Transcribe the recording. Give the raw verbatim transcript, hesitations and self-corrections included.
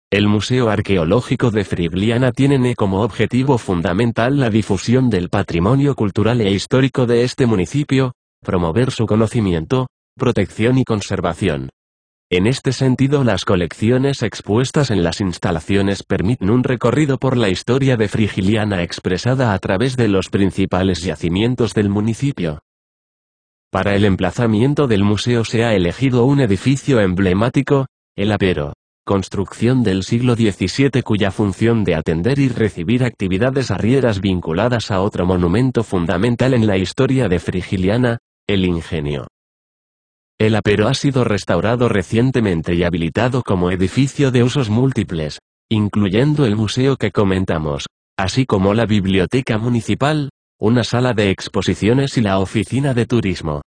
El Museo Arqueológico de Frigliana tiene como objetivo fundamental la difusión del patrimonio cultural e histórico de este municipio, promover su conocimiento, protección y conservación. En este sentido, las colecciones expuestas en las instalaciones permiten un recorrido por la historia de Frigliana expresada a través de los principales yacimientos del municipio. Para el emplazamiento del museo se ha elegido un edificio emblemático, el Apero, construcción del siglo diecisiete cuya función de atender y recibir actividades arrieras vinculadas a otro monumento fundamental en la historia de Frigliana, el Ingenio. El Apero ha sido restaurado recientemente y habilitado como edificio de usos múltiples, incluyendo el museo que comentamos, así como la biblioteca municipal, una sala de exposiciones y la oficina de turismo.